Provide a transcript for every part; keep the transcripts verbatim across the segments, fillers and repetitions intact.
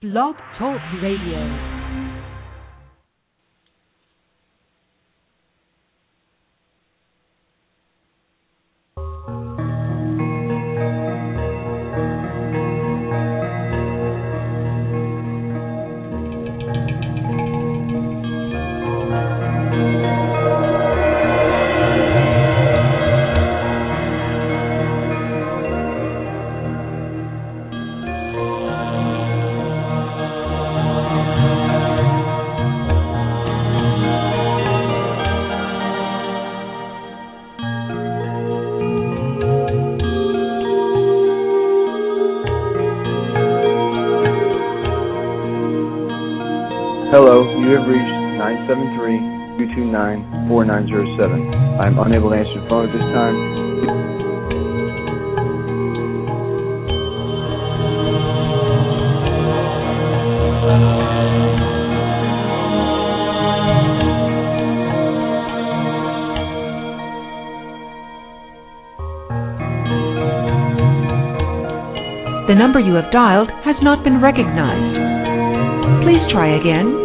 Blog Talk Radio. Hello, you have reached nine seven three, two two nine, four nine zero seven. I am unable to answer the phone at this time. The number you have dialed has not been recognized. Please try again.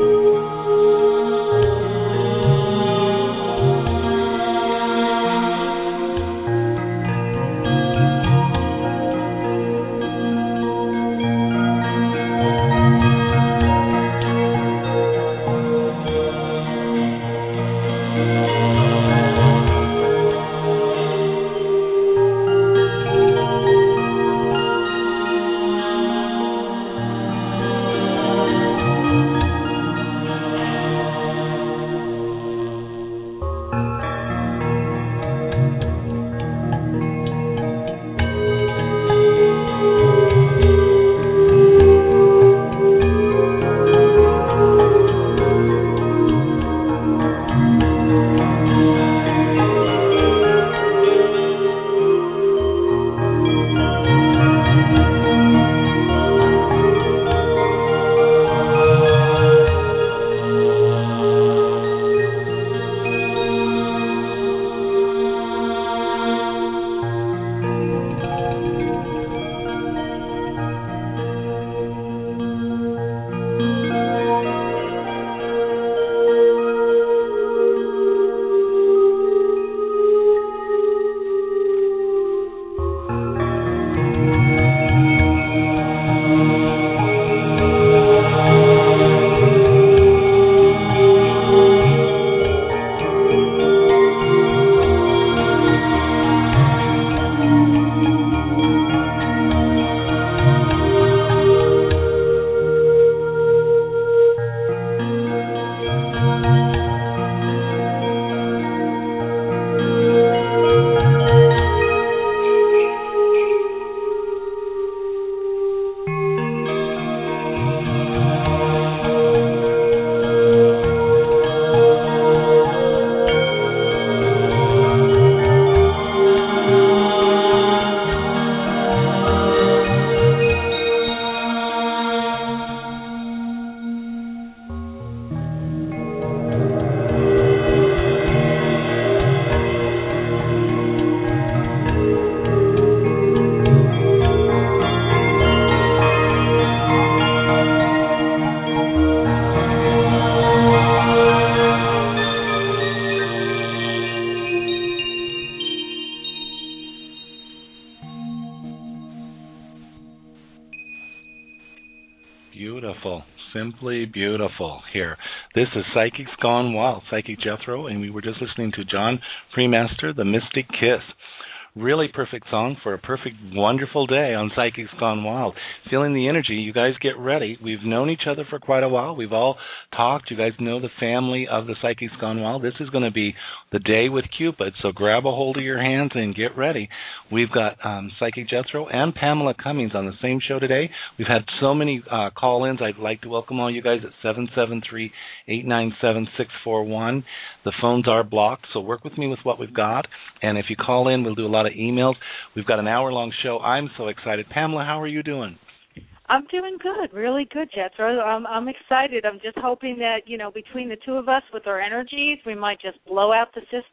Beautiful. Simply beautiful here. This is Psychics Gone Wild, Psychic Jethro, and we were just listening to John Freemaster, The Mystic Kiss. Really perfect song for a perfect, wonderful day on Psychics Gone Wild. Feeling the energy, you guys get ready. We've known each other for quite a while. We've all talked. You guys know the family of the Psychics Gone Wild. This is going to be the day with Cupid, so grab a hold of your hands and get ready. We've got um, Psychic Jethro and Pamela Cummings on the same show today. We've had so many uh, call-ins. I'd like to welcome all you guys at seven seven three, eight nine seven, six four one. The phones are blocked, so work with me with what we've got. And if you call in, we'll do a lot of emails. We've got an hour-long show. I'm so excited. Pamela, how are you doing? I'm doing good, really good, Jethro. I'm, I'm excited. I'm just hoping that, you know, between the two of us with our energies, we might just blow out the system.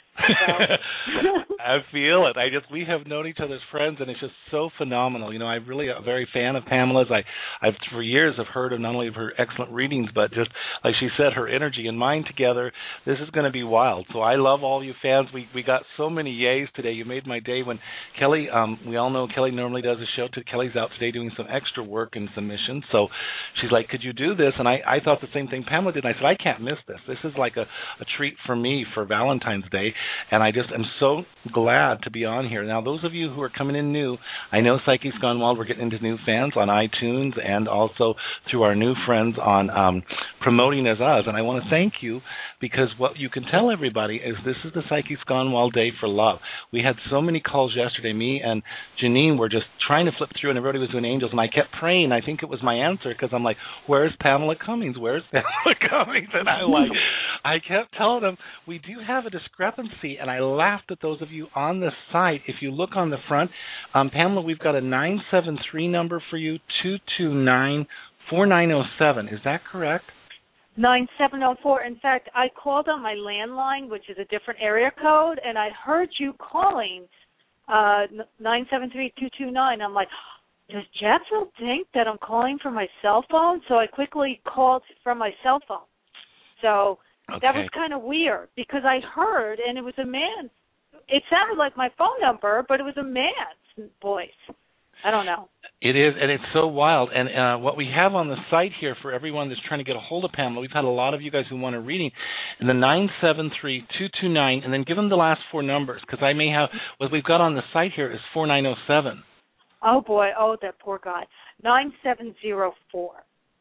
So. I feel it. I just we have known each other as friends, and it's just so phenomenal. You know, I'm really a very fan of Pamela's. I, I've for years have heard of not only of her excellent readings, but just like she said, her energy and mine together. This is going to be wild. So I love all you fans. We we got so many yays today. You made my day when Kelly. Um, we all know Kelly normally does a show. To Kelly's out today doing some extra work and submissions. So she's like, "Could you do this?" And I, I thought the same thing Pamela did. And I said, "I can't miss this. This is like a, a treat for me for Valentine's Day." And I just am so glad to be on here. Now, those of you who are coming in new, I know Psychics Gone Wild, we're getting into new fans on iTunes and also through our new friends on um, promoting as us. And I want to thank you because what you can tell everybody is this is the Psychics Gone Wild Day for Love. We had so many calls yesterday. Me and Janine were just trying to flip through, and everybody was doing angels. And I kept praying. I think it was my answer because I'm like, where's Pamela Cummings? Where's Pamela Cummings? And I like, I kept telling them, we do have a discrepancy. And I laughed at those of you on the site. If you look on the front, um, Pamela, we've got a nine seven three number for you, two two nine, four nine zero seven. Is that correct? nine seven zero four. In fact, I called on my landline, which is a different area code, and I heard you calling uh, nine seven three two two nine. I'm like, does Jethro think that I'm calling from my cell phone? So I quickly called from my cell phone. So okay. That was kind of weird because I heard, and it was a man. It sounded like my phone number, but it was a man's voice. I don't know. It is, and it's so wild. And uh, what we have on the site here for everyone that's trying to get a hold of Pamela, we've had a lot of you guys who want a reading, and the nine seven three two two nine, and then give them the last four numbers, because I may have, what we've got on the site here is four nine zero seven. Oh, boy. Oh, that poor guy. nine seven zero four.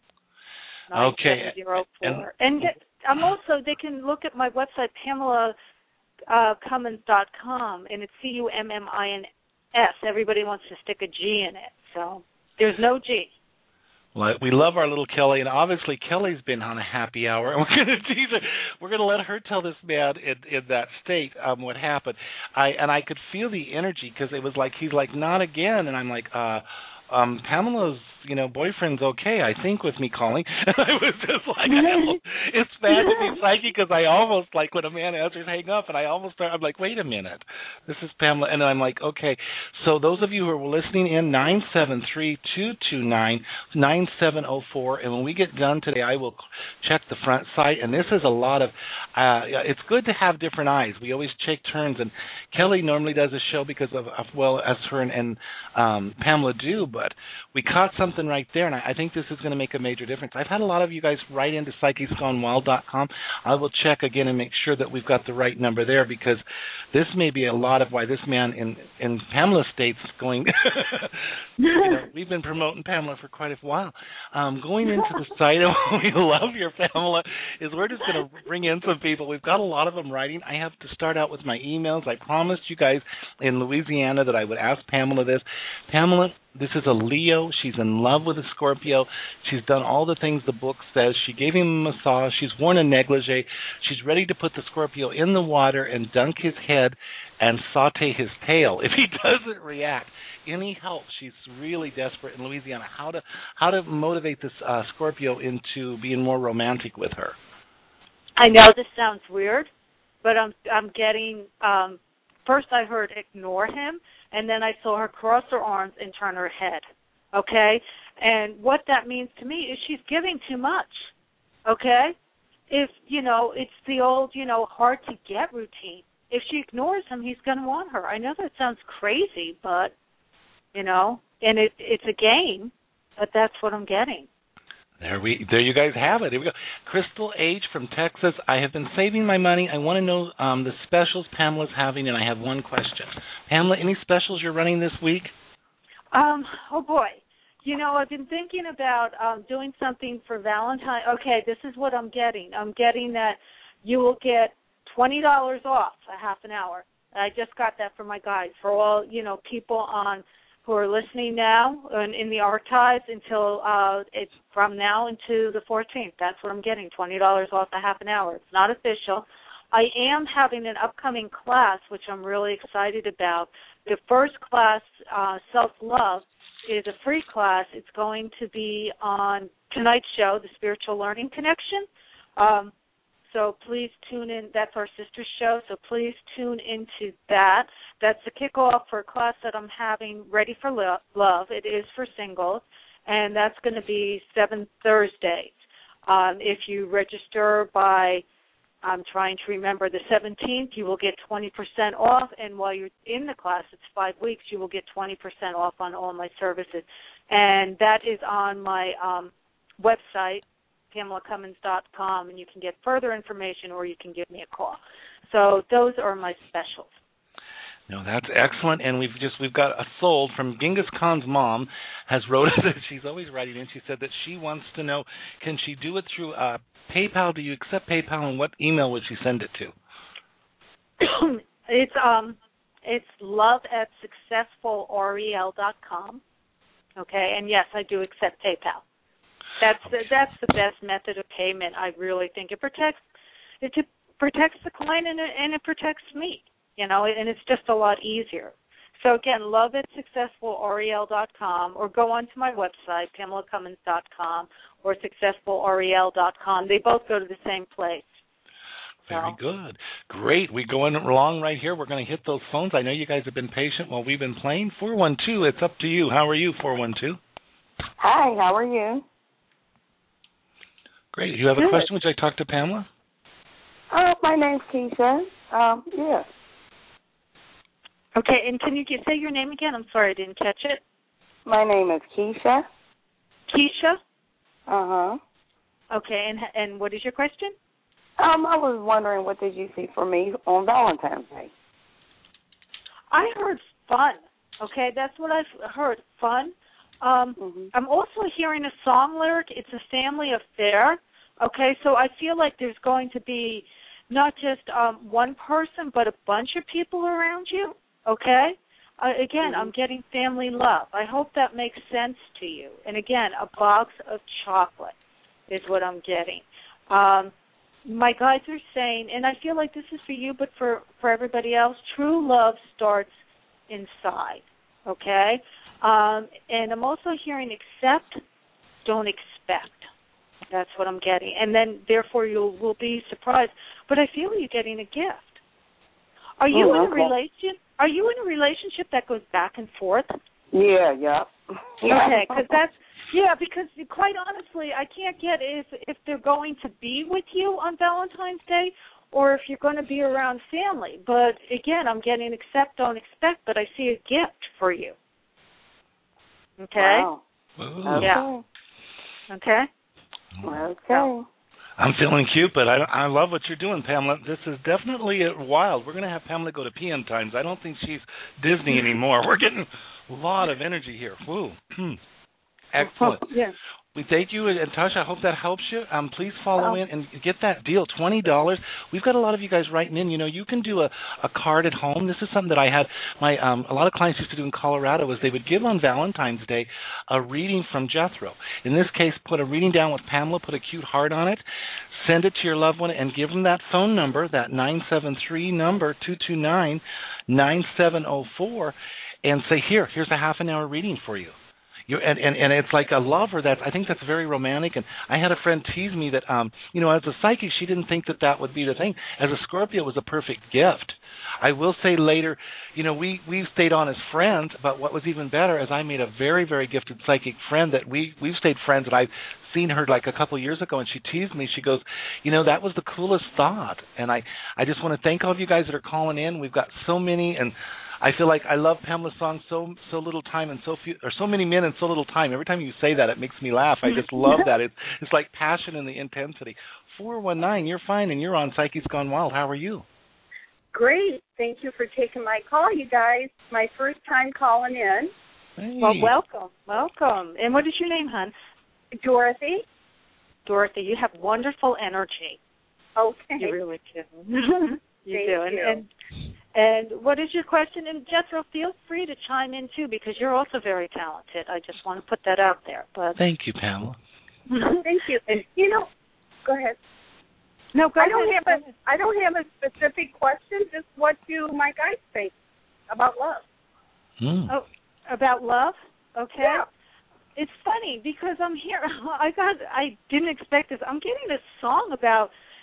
Okay. nine seven zero four. And, and I'm also, they can look at my website, Pamela uh, Cummins dot com, and it's C U M M I N S. Everybody wants to stick a G in it, so there's no G. Well, we love our little Kelly, and obviously Kelly's been on a happy hour, and we're going to tease her. We're going to let her tell this man in, in that state um, what happened. I and I could feel the energy because it was like he's like not again, and I'm like, uh, um, Pamela's you know boyfriend's okay, I think, with me calling. And I was just like, I, it's bad to be psychic because I almost like when a man answers, hang up, and I almost start, I'm like, wait a minute, this is Pamela, and I'm like, okay. So those of you who are listening in, nine seven three two two nine nine seven zero four, and when we get done today, I will check the front site, and this is a lot of. Uh, it's good to have different eyes. We always take turns, and Kelly normally does a show because of, of well, as her and, and um, Pamela do, but we caught something right there, and I, I think this is going to make a major difference. I've had a lot of you guys write into psychics gone wild dot com. I will check again and make sure that we've got the right number there because this may be a lot of why this man in, in Pamela State's going. you know, we've been promoting Pamela for quite a while. Um, going into the site, we love your Pamela, is we're just going to bring in some people. We've got a lot of them writing. I have to start out with my emails. I promised you guys in Louisiana that I would ask Pamela this. Pamela, this is a Leo. She's in love with a Scorpio. She's done all the things the book says. She gave him a massage. She's worn a negligee. She's ready to put the Scorpio in the water and dunk his head and saute his tail if he doesn't react. Any help? She's really desperate in Louisiana. How to how to motivate this uh, Scorpio into being more romantic with her? I know this sounds weird, but I'm I'm getting. Um, first, I heard ignore him, and then I saw her cross her arms and turn her head. Okay, and what that means to me is she's giving too much. Okay, if you know it's the old you know hard to get routine. If she ignores him, he's going to want her. I know that sounds crazy, but you know, and it it's a game, but that's what I'm getting. There we, there you guys have it. Here we go. Crystal H. from Texas. I have been saving my money. I want to know um, the specials Pamela's having, and I have one question. Pamela, any specials you're running this week? Um, oh, boy. You know, I've been thinking about um, doing something for Valentine. Okay, this is what I'm getting. I'm getting that you will get twenty dollars off a half an hour. I just got that from my guys. For all, you know, people on who are listening now and in the archives until uh, it's from now into the fourteenth. That's what I'm getting, twenty dollars off a half an hour. It's not official. I am having an upcoming class, which I'm really excited about. The first class, uh, Self-Love, is a free class. It's going to be on tonight's show, The Spiritual Learning Connection. Um, So please tune in. That's our sister show, so please tune into that. That's the kickoff for a class that I'm having, Ready for Love. It is for singles, and that's going to be seven Thursdays. Um, if you register by, I'm trying to remember, the seventeenth, you will get twenty percent off, and while you're in the class, it's five weeks, you will get twenty percent off on all my services. And that is on my um, website, Pamela Cummins dot com, and you can get further information or you can give me a call. So those are my specials. No, that's excellent, and we've just we've got a soul from Genghis Khan's mom has wrote us. She's always writing in. She said that she wants to know, can she do it through uh, PayPal? Do you accept PayPal, and what email would she send it to? it's um it's love at successful rel dot com. Okay, and yes, I do accept PayPal. That's the, that's the best method of payment. I really think it protects it protects the client and it, and it protects me. You know, and it's just a lot easier. So again, love at successful rel dot com, or go onto my website, Pamela Cummins dot com, or successful rel dot com. They both go to the same place. Very good. Great. We're going along right here. We're going to hit those phones. I know you guys have been patient while we've been playing. four one two, it's up to you. How are you, four one two? Hi, how are you? Great. You have a Good. question? Would you like to talk to Pamela? Uh, my name's Keisha. Um, yeah. Okay, and can you get, say your name again? I'm sorry, I didn't catch it. My name is Keisha. Keisha? Uh-huh. Okay, and and what is your question? Um, I was wondering, what did you see for me on Valentine's Day? I heard fun. Okay, that's what I've heard, fun. Um, mm-hmm. I'm also hearing a song lyric. It's a family affair. Okay, so I feel like there's going to be not just um, one person, but a bunch of people around you. Okay? Uh, again, mm-hmm. I'm getting family love. I hope that makes sense to you. And again, a box of chocolate is what I'm getting. Um, my guides are saying, and I feel like this is for you, but for, for everybody else, true love starts inside. Okay? Um, and I'm also hearing accept, don't expect. That's what I'm getting. And then, therefore, you will be surprised. But I feel you're getting a gift. Are you oh, in a okay. relation? Are you in a relationship that goes back and forth? Yeah, yeah. Okay, because that's yeah. Because quite honestly, I can't get if if they're going to be with you on Valentine's Day, or if you're going to be around family. But again, I'm getting accept, don't expect. But I see a gift for you. Okay. Wow. Ooh. Yeah. Okay. Okay. I'm feeling cute, but I, I love what you're doing, Pamela. This is definitely wild. We're going to have Pamela go to P M Times. I don't think she's Disney anymore. We're getting a lot of energy here. Woo. Excellent. Yeah. We thank you, and Tasha, I hope that helps you. Um, please follow in and get that deal, twenty dollars. We've got a lot of you guys writing in. You know, you can do a, a card at home. This is something that I had my um, a lot of clients used to do in Colorado was they would give on Valentine's Day a reading from Jethro. In this case, put a reading down with Pamela, put a cute heart on it, send it to your loved one, and give them that phone number, that nine seven three number, two two nine, nine seven zero four, and say, here, here's a half an hour reading for you. You, and, and, and it's like a lover. That I think that's very romantic. And I had a friend tease me that, um, you know, as a psychic, she didn't think that that would be the thing. As a Scorpio, it was a perfect gift. I will say later, you know, we, we stayed on as friends, but what was even better is I made a very, very gifted psychic friend that we, we've stayed friends, and I've seen her like a couple of years ago, and she teased me. She goes, you know, that was the coolest thought. And I, I just want to thank all of you guys that are calling in. We've got so many, and I feel like I love Pamela's song, so so little time and so few, or so many men and so little time. Every time you say that, it makes me laugh. I just love that. It's it's like passion and the intensity. four one nine, you're fine, and you're on Psyche's Gone Wild. How are you? Great. Thank you for taking my call, you guys. My first time calling in. Hey. Well, welcome, welcome. And what is your name, hon? Dorothy. Dorothy, you have wonderful energy. Okay. You really do. you Thank do. And, you. and and what is your question? And Jethro, feel free to chime in too, because you're also very talented. I just want to put that out there. But thank you, Pamela. Thank you. And, you know, go ahead. No, go I ahead. don't have a I don't have a specific question. Just what do my guys think about love? Mm. Oh, about love? Okay. Yeah. It's funny because I'm here. I got. I didn't expect this. I'm getting a song about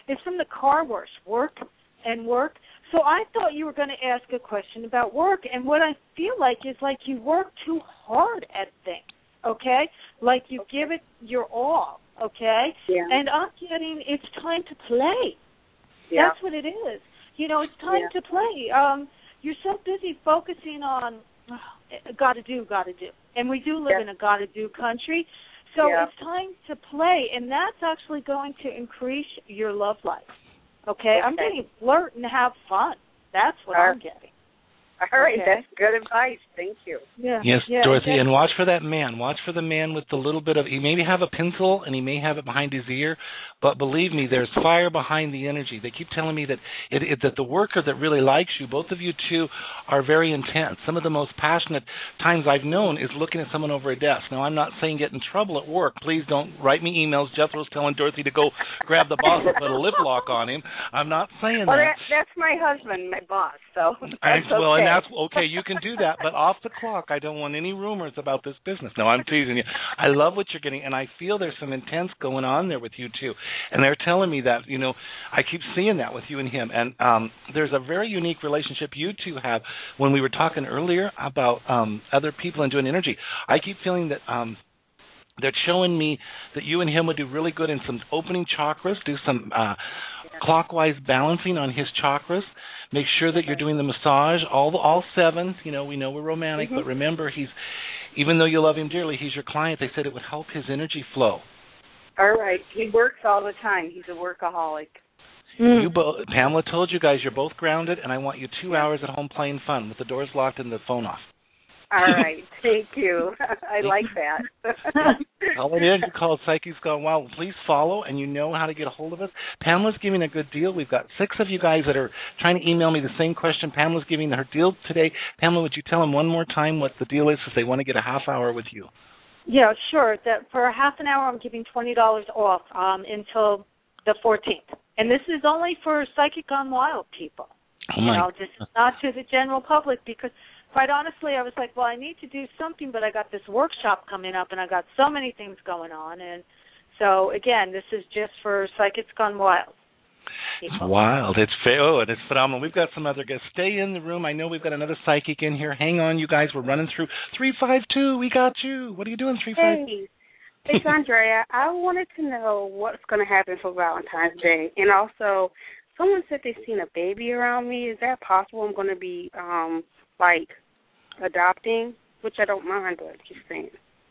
It's from the car wash, work and work. So I thought you were going to ask a question about work, and what I feel like is like you work too hard at things, okay? Like you okay. give it your all, okay? Yeah. And I'm getting it's time to play. Yeah. That's what it is. You know, it's time yeah. to play. Um, you're so busy focusing on oh, gotta do, gotta do. And we do live yeah. in a gotta do country. So yeah. it's time to play, and that's actually going to increase your love life. Okay? okay. I'm getting flirt and have fun. That's what All I'm getting. All right, okay. that's good advice. Thank you. Yeah. Yes, yeah, Dorothy, yeah. and watch for that man. Watch for the man with the little bit of, he may have a pencil and he may have it behind his ear, but believe me, there's fire behind the energy. They keep telling me that it, it, that the worker that really likes you, both of you two are very intense. Some of the most passionate times I've known is looking at someone over a desk. Now, I'm not saying get in trouble at work. Please don't write me emails. Jethro's telling Dorothy to go grab the boss and put a lip lock on him. I'm not saying well, that. that. That's my husband, my boss, so that's I, well, okay. and that's okay. You can do that, but off the clock, I don't want any rumors about this business. No, I'm teasing you. I love what you're getting, and I feel there's some intense going on there with you too. And they're telling me that, you know, I keep seeing that with you and him. And um, there's a very unique relationship you two have. When we were talking earlier about um, other people and doing energy, I keep feeling that um, they're showing me that you and him would do really good in some opening chakras, do some uh, clockwise balancing on his chakras. Make sure that you're doing the massage, all the, all seven. You know, we know we're romantic, mm-hmm. but remember, he's even though you love him dearly, he's your client. They said it would help his energy flow. All right. He works all the time. He's a workaholic. Mm. You bo- Pamela told you guys you're both grounded, and I want you two hours at home playing fun with the doors locked and the phone off. All right. Thank you. I like that. Call it in. You call Psychics Gone Wild. Please follow, and you know how to get a hold of us. Pamela's giving a good deal. We've got six of you guys that are trying to email me the same question. Pamela's giving her deal today. Pamela, would you tell them one more time what the deal is if they want to get a half hour with you? Yeah, sure. That for a half an hour, I'm giving twenty dollars off um, until the fourteenth. And this is only for Psychic Gone Wild people. Oh, my. You know, just not to the general public, because quite honestly, I was like, well, I need to do something, but I got this workshop coming up, and I got so many things going on. And so, again, this is just for Psychics Gone Wild. It's wild. It's fa- oh, and it's phenomenal. We've got some other guests. Stay in the room. I know we've got another psychic in here. Hang on, you guys. We're running through three five two. We got you. What are you doing, three five two? Hey, it's Andrea. I wanted to know what's going to happen for Valentine's Day. And also, someone said they've seen a baby around me. Is that possible? I'm going to be, um, like, adopting, which I don't mind, but just saying.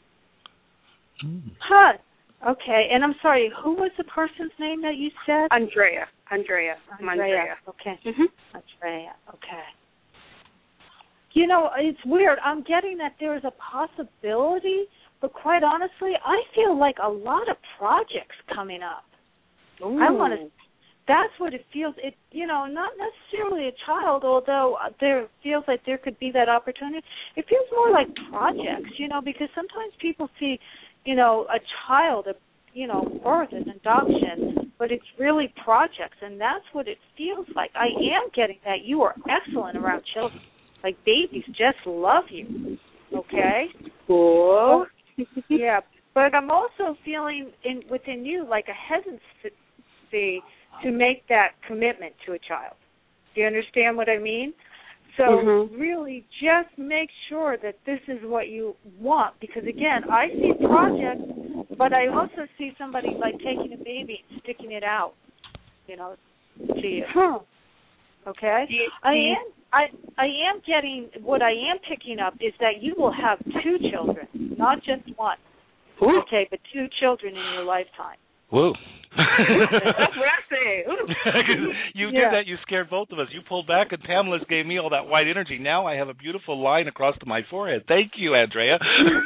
Mm. Huh. Okay, and I'm sorry, who was the person's name that you said? Andrea. Andrea. I'm Andrea. Andrea. Okay. Mm-hmm. Andrea. Okay. You know, it's weird. I'm getting that there is a possibility, but quite honestly, I feel like a lot of projects coming up. Ooh. I want to. That's what it feels. It, you know, not necessarily a child, although there feels like there could be that opportunity. It feels more like projects, you know, because sometimes people see, you know, a child, a, you know, birth and adoption, but it's really projects, and that's what it feels like. I am getting that you are excellent around children. Like, babies just love you, okay? Cool. Yeah, but I'm also feeling in within you like a hesitancy to make that commitment to a child. Do you understand what I mean? So mm-hmm. really just make sure that this is what you want, because, again, I see projects, but I also see somebody, like, taking a baby and sticking it out, you know, to you. Huh. Okay? You, I am I I am getting, what I am picking up is that you will have two children, not just one. Ooh. Okay, but two children in your lifetime. Whoa. That's what I said. You Yeah. did that. You scared both of us. You pulled back, and Pamela's gave me all that white energy. Now I have a beautiful line across to my forehead. Thank you, Andrea.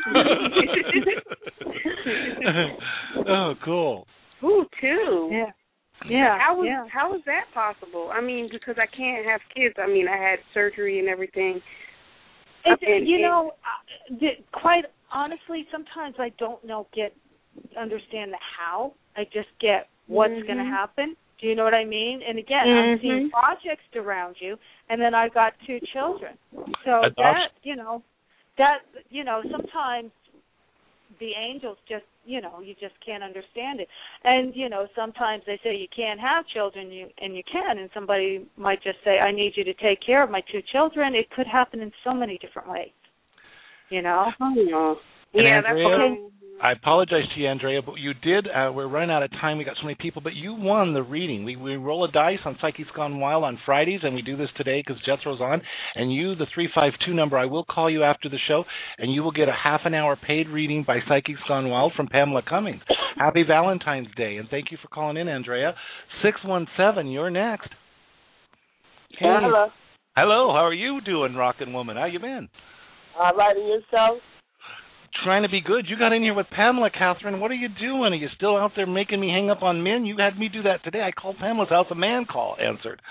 Oh, cool. Ooh, two. Yeah. Yeah. How is yeah. how is that possible? I mean, because I can't have kids. I mean, I had surgery and everything. It's, And- you and- know, uh, the- quite honestly, sometimes I don't know, get, understand the how. I just get what's mm-hmm. going to happen. Do you know what I mean? And again, mm-hmm. I'm seeing projects around you, and then I've got two children. So Adoption. that, you know, that, you know, sometimes the angels just, you know, you just can't understand it. And, you know, sometimes they say you can't have children, you, and you can, and somebody might just say, I need you to take care of my two children. It could happen in so many different ways, you know? Oh, yeah. And Yeah, Andrea, that's okay. I apologize to you, Andrea, but you did, uh, we're running out of time. We got so many people, but you won the reading. We we roll a dice on Psychics Gone Wild on Fridays, and we do this today because Jethro's on. And you, the three five two number, I will call you after the show, and you will get a half an hour paid reading by Psychics Gone Wild from Pamela Cummings. Happy Valentine's Day, and thank you for calling in, Andrea. six one seven, you're next. Hey. Hello. Hello, how are you doing, Rockin' Woman? How you been? All right, and yourself? Trying to be good. You got in here with Pamela, Catherine. What are you doing? Are you still out there making me hang up on men? You had me do that today. I called Pamela's house. A man call answered.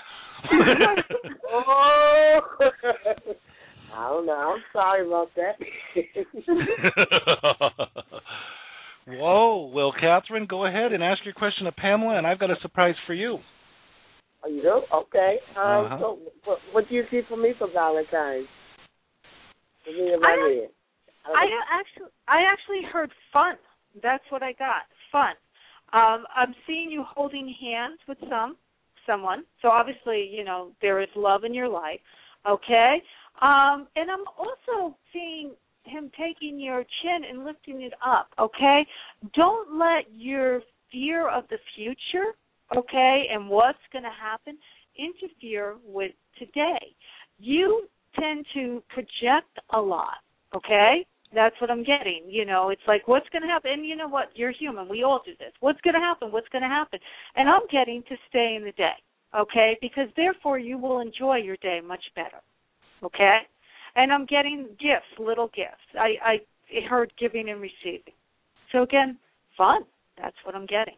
Oh, I don't know. I'm sorry about that. Whoa. Well, Catherine, go ahead and ask your question to Pamela, and I've got a surprise for you. Oh, you do? Okay. Um, Uh-huh. So, what, what do you see for me for Valentine's? For me and my I don't- man. I actually, I actually heard fun. That's what I got. Fun. Um, I'm seeing you holding hands with some, someone. So obviously, you know, there is love in your life. Okay. Um, and I'm also seeing him taking your chin and lifting it up. Okay. Don't let your fear of the future, okay, and what's going to happen interfere with today. You tend to project a lot. Okay? That's what I'm getting. You know, it's like, what's going to happen? And you know what? You're human. We all do this. What's going to happen? What's going to happen? And I'm getting to stay in the day. Okay? Because therefore you will enjoy your day much better. Okay? And I'm getting gifts, little gifts. I, I heard giving and receiving. So again, fun. That's what I'm getting.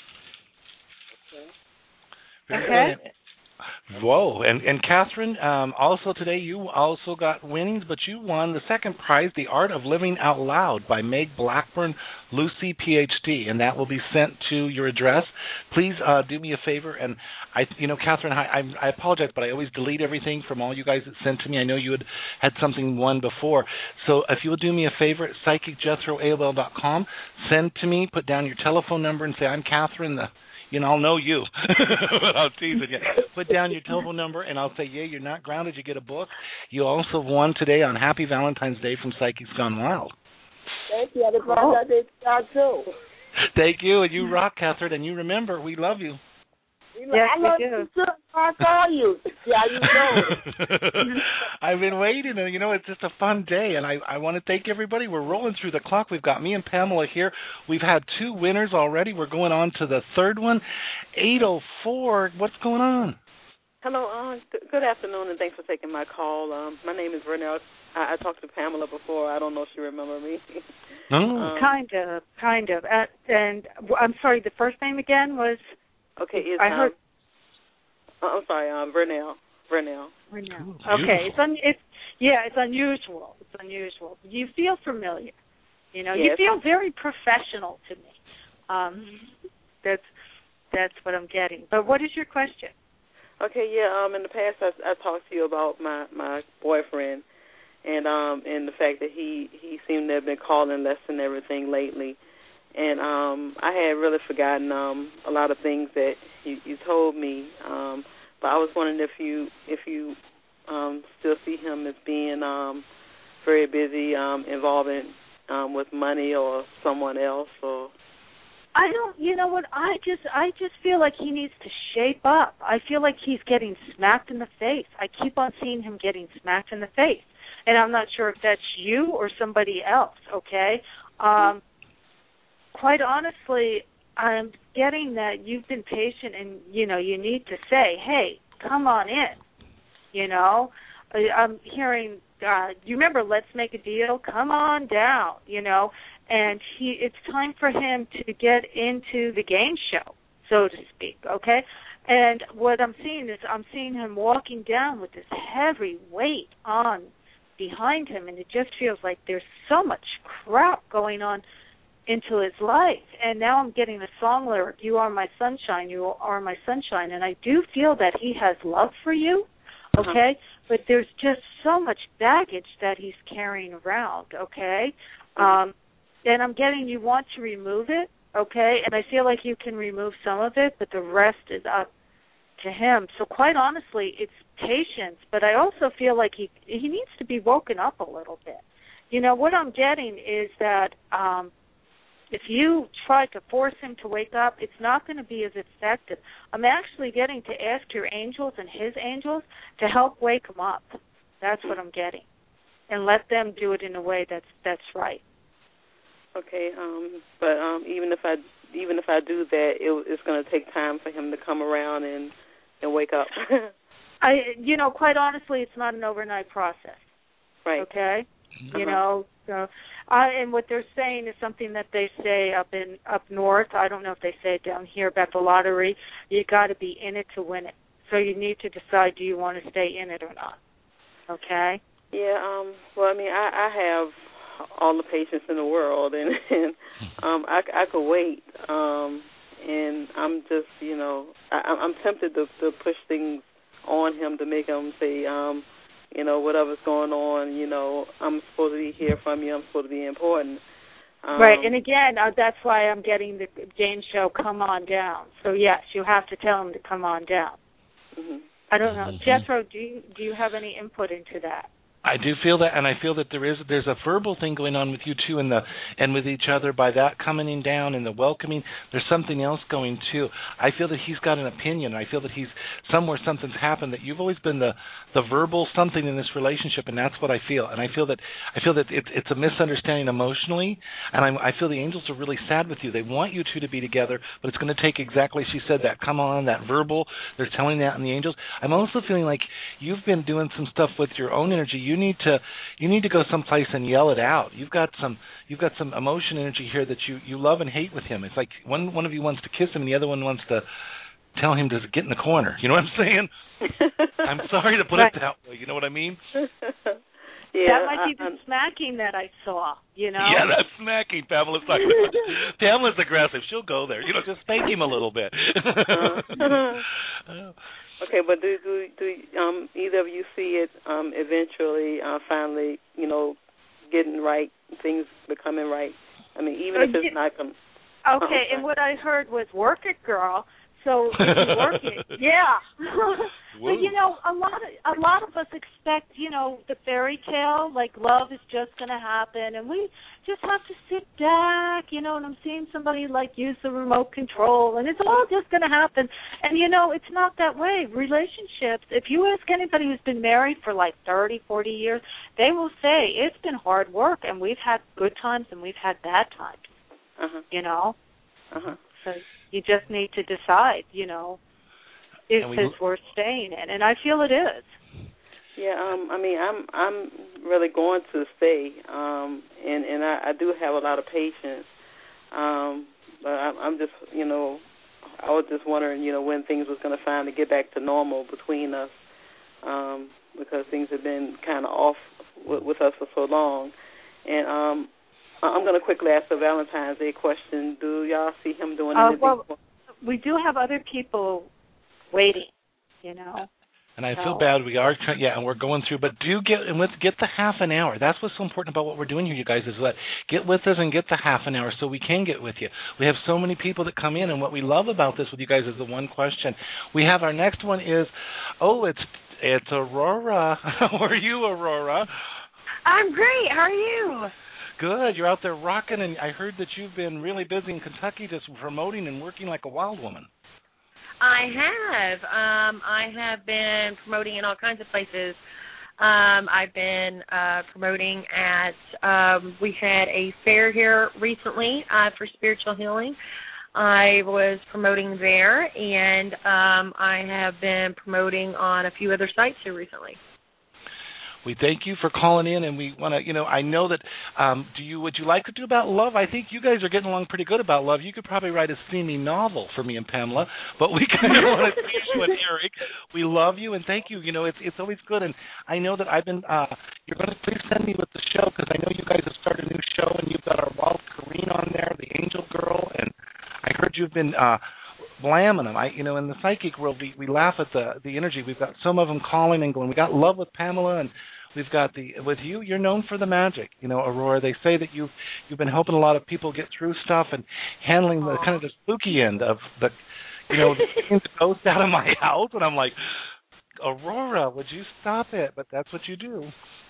Very Okay? good. Whoa. And, and Catherine, um, also today you also got winnings, but you won the second prize, The Art of Living Out Loud by Meg Blackburn, Lucy, P H D, and that will be sent to your address. Please uh, do me a favor. And, I, you know, Catherine, I, I, I apologize, but I always delete everything from all you guys that sent to me. I know you had had something won before. So if you will do me a favor, at psychic jethro A O L dot com, send to me, put down your telephone number and say, I'm Catherine, the You know, I'll know you. I'll tease it. Put down your telephone number, and I'll say, yeah, you're not grounded. You get a book. You also won today on Happy Valentine's Day from Psychics Gone Wild. Thank you. I'm glad I did that too. Thank you, and you rock, Catherine. And you remember, we love you. You know, Yes, I love we do. you too. I saw you. See how you doing? I've been waiting, and you know, it's just a fun day, and I, I want to thank everybody. We're rolling through the clock. We've got me and Pamela here. We've had two winners already. We're going on to the third one. eight oh four, what's going on? Hello, uh, th- good afternoon, and thanks for taking my call. Um, my name is Vernell. I-, I talked to Pamela before. I don't know if you remember me. Oh. um, Kind of, kind of. Uh, and w- I'm sorry, the first name again was? Okay, it's, I um, heard. uh, I'm sorry, um, Vernell. Vernell. Vernell. Cool, Okay, it's un- it's yeah, it's unusual. It's unusual. You feel familiar. You know, Yes. you feel very professional to me. Um, that's that's what I'm getting. But what is your question? Okay, yeah. Um, in the past, I, I talked to you about my, my boyfriend, and um, and the fact that he, he seemed to have been calling less than everything lately, and um, I had really forgotten um a lot of things that you, you told me. Um, but I was wondering if you if you um still see him as being um very busy, um, involving um with money or someone else, or. I don't, you know what, I just I just feel like he needs to shape up. I feel like he's getting smacked in the face. I keep on seeing him getting smacked in the face. And I'm not sure if that's you or somebody else, okay? Um, quite honestly, I'm getting that you've been patient and, you know, you need to say, hey, come on in, you know? I'm hearing, uh, you remember Let's Make a Deal? Come on down, you know? And he, it's time for him to get into the game show, so to speak, okay? And what I'm seeing is I'm seeing him walking down with this heavy weight on behind him, and it just feels like there's so much crap going on into his life. And now I'm getting a song lyric, you are my sunshine, you are my sunshine. And I do feel that he has love for you, okay? Uh-huh. But there's just so much baggage that he's carrying around, okay? Um, and I'm getting you want to remove it, okay? And I feel like you can remove some of it, but the rest is up to him. So quite honestly, it's patience, but I also feel like he he needs to be woken up a little bit. You know, what I'm getting is that um, if you try to force him to wake up, it's not going to be as effective. I'm actually getting to ask your angels and his angels to help wake him up. That's what I'm getting. And let them do it in a way that's that's right. Okay, um, but um, even if I even if I do that, it, it's going to take time for him to come around and, and wake up. I, you know, quite honestly, it's not an overnight process. Right. Okay. Uh-huh. You know, so I, and what they're saying is something that they say up in up north. I don't know if they say it down here about the lottery. You got to be in it to win it. So you need to decide: do you want to stay in it or not? Okay. Yeah. Um. Well, I mean, I, I have all the patience in the world, and, and um, I, I could wait. Um, and I'm just, you know, I, I'm tempted to, to push things on him to make him say, um. you know, whatever's going on, you know, I'm supposed to be here from you. I'm supposed to be important. Um, right, and again, uh, that's why I'm getting the Jane show, come on down. So, yes, you have to tell him to come on down. Mm-hmm. I don't know. Mm-hmm. Jethro, do you, do you have any input into that? I do feel that, and I feel that there is there's a verbal thing going on with you two, and the and with each other by that coming down and the welcoming. There's something else going too. I feel that he's got an opinion. I feel that he's somewhere something's happened. That you've always been the, the verbal something in this relationship, and that's what I feel. And I feel that I feel that it's it's a misunderstanding emotionally, and I, I feel the angels are really sad with you. They want you two to be together, but it's going to take exactly, she said, that come on, that verbal. They're telling that in the angels. I'm also feeling like you've been doing some stuff with your own energy. You You need to you need to go someplace and yell it out. You've got some you've got some emotion energy here that you, you love and hate with him. It's like one one of you wants to kiss him and the other one wants to tell him to get in the corner. You know what I'm saying? I'm sorry to put right. it that way. You know what I mean? Yeah, that might be the I, smacking that I saw, you know? Yeah, that's smacking. Pamela's talking about. Pamela's aggressive. She'll go there. You know, just spank him a little bit. uh, okay, but do do do um, either of you see it um, eventually, uh, finally, you know, getting right, things becoming right? I mean, even if it's not com- Okay, and what I heard was work it, girl. So if you work it, yeah. But you know, a lot of a lot of us expect, you know, the fairy tale, like love is just going to happen, and we just have to sit back, you know. And I'm seeing somebody like use the remote control, and it's all just going to happen. And you know, it's not that way. Relationships. If you ask anybody who's been married for like thirty, forty years, they will say it's been hard work, and we've had good times and we've had bad times. Uh-huh. You know. Uh-huh. So you just need to decide, you know, if we, it's worth staying in, and I feel it is. Yeah, um, I mean, I'm I'm really going to stay, um, and and I, I do have a lot of patience, um, but I'm, I'm just, you know, I was just wondering, you know, when things was going to finally get back to normal between us, um, because things have been kind of off with, with us for so long, and um. I'm going to quickly ask a Valentine's Day question. Do y'all see him doing uh, anything? Well, we do have other people waiting, you know. And I so. feel bad. We are trying, yeah, and we're going through. But do get and with get the half an hour. That's what's so important about what we're doing here, you guys. Is that get with us and get the half an hour so we can get with you. We have so many people that come in, and what we love about this with you guys is the one question. We have our next one is, oh, it's it's Aurora. How are you, Aurora? I'm great. How are you? Good. You're out there rocking, and I heard that you've been really busy in Kentucky just promoting and working like a wild woman. I have. Um, I have been promoting in all kinds of places. Um, I've been uh, promoting at, um, we had a fair here recently uh, for spiritual healing. I was promoting there, and um, I have been promoting on a few other sites here recently. We thank you for calling in, and we want to, you know, I know that, um, do you, would you like to do about love? I think you guys are getting along pretty good about love. You could probably write a steamy novel for me and Pamela, but we kind of want to see you and Eric. We love you, and thank you. You know, it's it's always good, and I know that I've been, uh, you're going to please send me with the show, because I know you guys have started a new show, and you've got our Wild Kareen on there, the Angel Girl, and I heard you've been, uh, blamming them. I, you know, in the psychic world, we, we laugh at the, the energy. We've got some of them calling and going, we got love with Pamela, and we've got the with you. You're known for the magic, you know, Aurora. They say that you've you've been helping a lot of people get through stuff and handling the kind of the spooky end of the, you know, the ghost out of my house. And I'm like, Aurora, would you stop it? But that's what you do.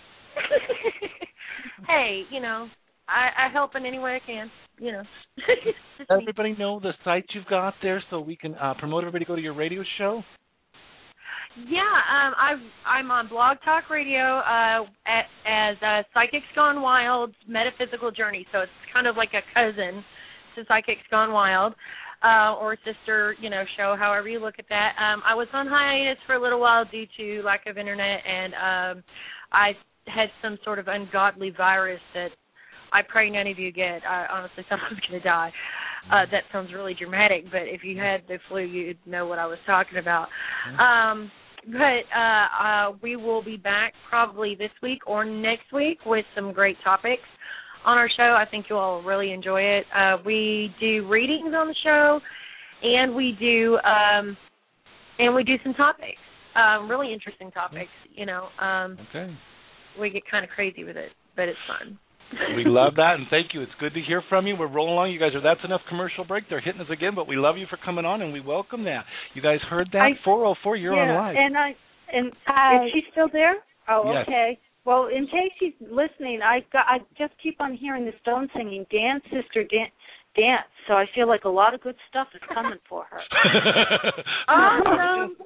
Hey, you know, I, I help in any way I can. You know. Let everybody know the site you've got there so we can uh, promote everybody to go to your radio show. Yeah, um, I've, I'm on Blog Talk Radio uh, at, as uh, Psychics Gone Wild's Metaphysical Journey. So it's kind of like a cousin to Psychics Gone Wild, uh, or sister, you know, show, however you look at that. Um, I was on hiatus for a little while due to lack of internet, and um, I had some sort of ungodly virus that I pray none of you get. I honestly thought I was going to die. Uh, that sounds really dramatic, but if you had the flu, you'd know what I was talking about. Um, but uh, uh, we will be back probably this week or next week with some great topics on our show. I think you'll all really enjoy it. Uh, we do readings on the show, and we do um, and we do some topics, um, really interesting topics. You know, um, okay. We get kind of crazy with it, but it's fun. We love that, and thank you. It's good to hear from you. We're rolling along. You guys are, that's enough commercial break. They're hitting us again, but we love you for coming on, and we welcome that. You guys heard that? I, four oh four, you're yeah, on live. and I and Hi. is she still there? Oh, Yes. okay. Well, in case she's listening, I got, I just keep on hearing the Stone singing "Dance, Sister, Dance." Dance. So I feel like a lot of good stuff is coming for her. Awesome.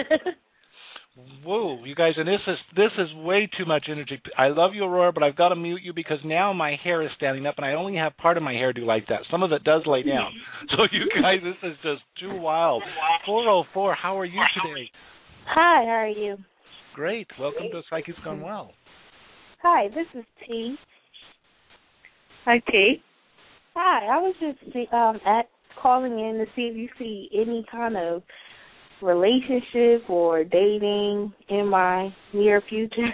Whoa, you guys, and this is this is way too much energy. I love you, Aurora, but I've got to mute you because now my hair is standing up, and I only have part of my hairdo like that. Some of it does lay down. So you guys, this is just too wild. four oh four, how are you today? Hi, how are you? Great. Welcome to Psychics Gone Wild. Hi, this is T. Hi, T. Hi, I was just um at calling in to see if you see any kind of relationship or dating in my near future.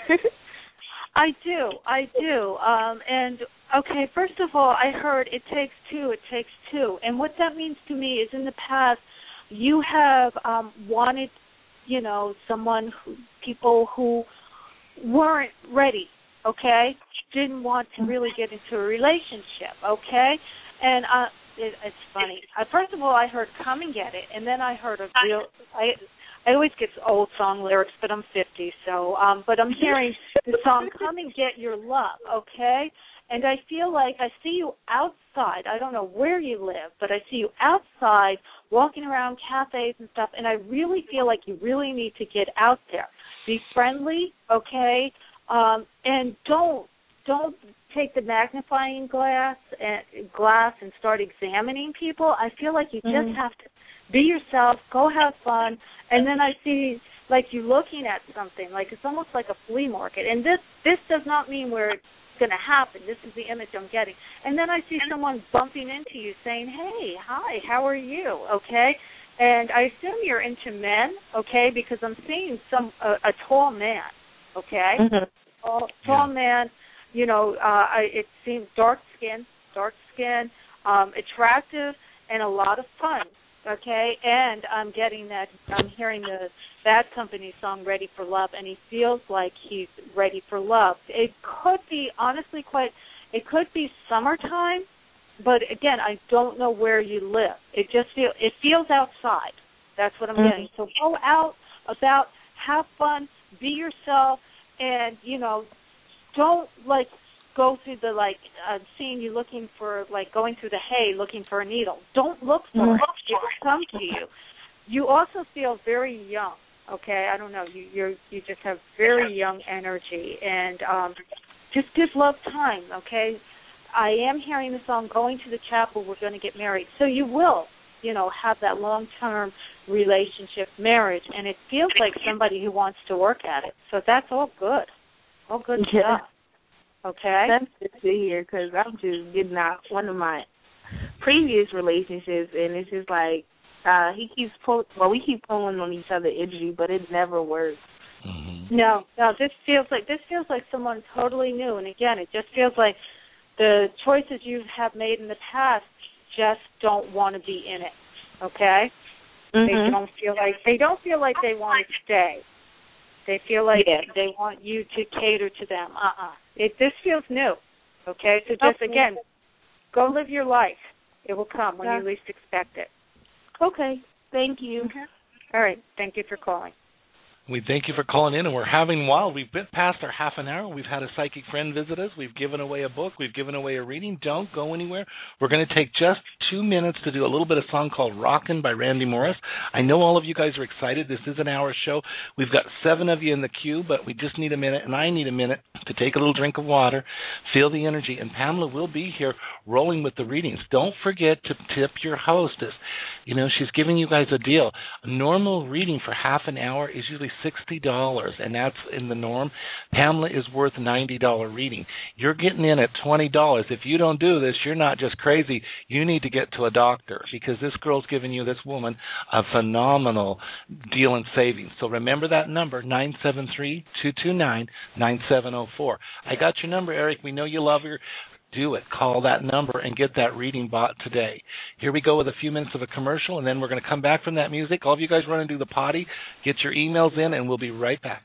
I do, I do. Um, and okay, first of all, I heard it takes two, it takes two. And what that means to me is in the past you have um, wanted, you know, someone, who, people who weren't ready, okay, didn't want to really get into a relationship, okay? And uh, it, it's funny. Uh, first of all, I heard "Come and Get It," and then I heard a real. I I always get old song lyrics, but I'm fifty, so um. But I'm hearing the song "Come and Get Your Love," okay? And I feel like I see you outside. I don't know where you live, but I see you outside walking around cafes and stuff, and I really feel like you really need to get out there. Be friendly, okay? Um, and don't don't take the magnifying glass and glass and start examining people. I feel like you just mm-hmm. have to be yourself, go have fun, and then I see like you looking at something, like it's almost like a flea market. And this this does not mean where it's going to happen. This is the image I'm getting. And then I see someone bumping into you saying, "Hey, hi, how are you?" Okay? And I assume you're into men, okay, because I'm seeing some a, a tall man, okay? Mm-hmm. Tall, tall man. You know, uh, I, it seems dark skin, dark skin, um, attractive, and a lot of fun. Okay, and I'm getting that. I'm hearing the Bad Company song "Ready for Love," and he feels like he's ready for love. It could be honestly quite. It could be summertime, but again, I don't know where you live. It just feel it feels outside. That's what I'm mm-hmm. getting. So go out, about, have fun, be yourself, and you know. Don't, like, go through the, like, uh, seeing you looking for, like, going through the hay looking for a needle. Don't look for mm-hmm. it. It will come to you. You also feel very young, okay? I don't know. You you're, you just have very young energy. And um, just give love time, okay? I am hearing the song, "Going to the Chapel, We're Going to Get Married." So you will, you know, have that long-term relationship, marriage, and it feels like somebody who wants to work at it. So that's all good. Oh, good yeah. stuff. Okay. That's good to hear because I'm just getting out one of my previous relationships, and it's just like uh, he keeps pull. Well, we keep pulling on each other energy, but it never works. Mm-hmm. No, no. This feels like this feels like someone totally new, and again, it just feels like the choices you have made in the past just don't want to be in it. Okay. Mm-hmm. They don't feel like they don't feel like they want to stay. They feel like yeah. they want you to cater to them. Uh-uh. It, this feels new, okay? So just, okay. again, go live your life. It will come when yeah. you least expect it. Okay. Thank you. Okay. All right. Thank you for calling. We thank you for calling in, and we're having wild. We've been past our half an hour. We've had a psychic friend visit us. We've given away a book. We've given away a reading. Don't go anywhere. We're going to take just two minutes to do a little bit of song called Rockin' by Randy Morris. I know all of you guys are excited. This is an hour show. We've got seven of you in the queue, but we just need a minute, and I need a minute to take a little drink of water, feel the energy, and Pamela will be here rolling with the readings. Don't forget to tip your hostess. You know, she's giving you guys a deal. A normal reading for half an hour is usually sixty dollars, and that's in the norm. Pamela is worth ninety dollars reading. You're getting in at twenty dollars. If you don't do this, you're not just crazy. You need to get to a doctor, because this girl's giving you, this woman, a phenomenal deal in savings. So remember that number, nine seven three, two two nine, nine seven zero four. I got your number, Eric. We know you love her. Do it. Call that number and get that reading bought today. Here we go with a few minutes of a commercial, and then we're going to come back from that music. All of you guys run and do the potty. Get your emails in, and we'll be right back.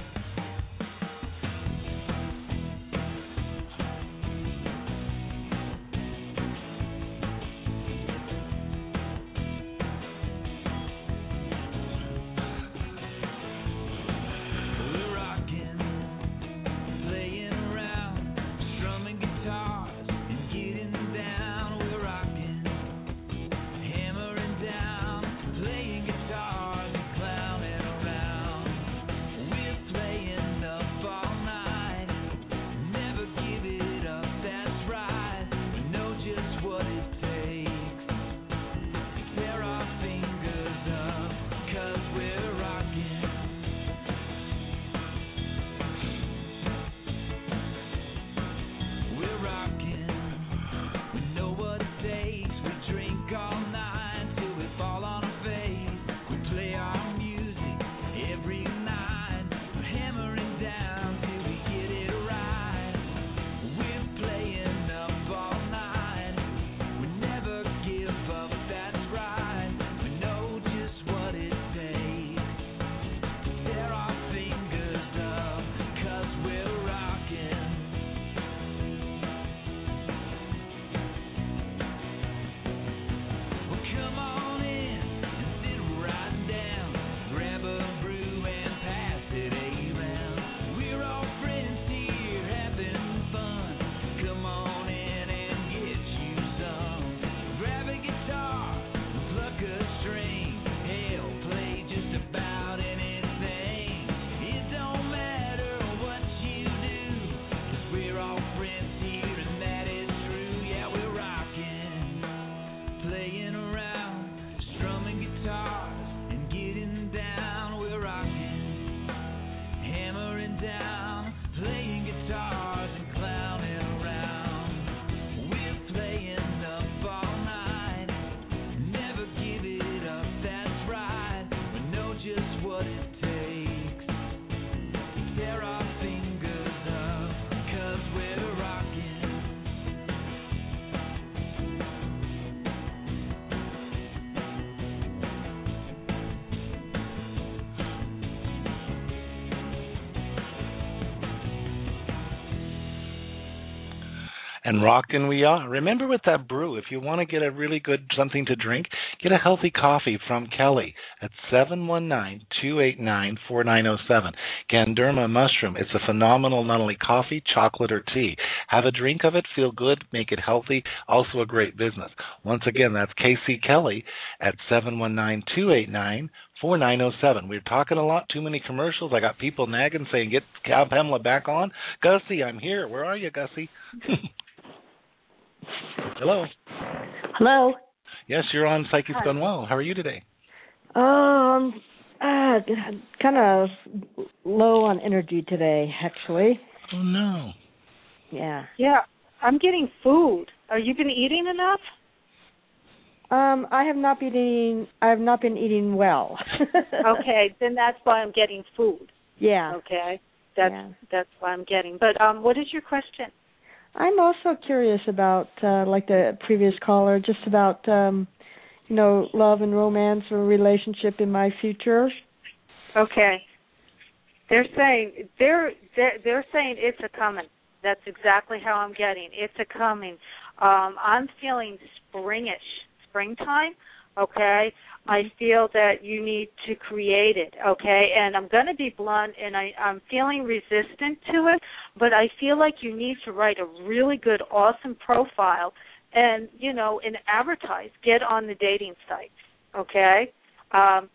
And rockin' we are. Remember, with that brew, if you want to get a really good something to drink, get a healthy coffee from Kelly at seven one nine, two eight nine, four nine zero seven. Ganderma mushroom. It's a phenomenal, not only coffee, chocolate, or tea. Have a drink of it, feel good, make it healthy. Also a great business. Once again, that's K C Kelly at seven one nine, two eight nine, four nine zero seven. We're talking a lot, too many commercials. I got people nagging saying, get Cal Pamela back on. Gussie, I'm here. Where are you, Gussie? Hello. Hello. Yes, you're on Psychics Gone Wild. How are you today? Um, uh, kind of low on energy today, actually. Oh, no. Yeah. Yeah, I'm getting food. Are you been eating enough? Um, I have not been eating. I have not been eating well. Okay, then that's why I'm getting food. Yeah. Okay, that's yeah. that's why I'm getting. But um, what is your question? I'm also curious about, uh, like the previous caller, just about, um, you know, love and romance or relationship in my future. Okay. They're saying they're they're, they're saying it's a coming. That's exactly how I'm getting. It's a coming. Um, I'm feeling springish, springtime. Okay, I feel that you need to create it. Okay, and I'm going to be blunt, and I, I'm feeling resistant to it, but I feel like you need to write a really good, awesome profile, and you know, and advertise. Get on the dating sites. Okay, um,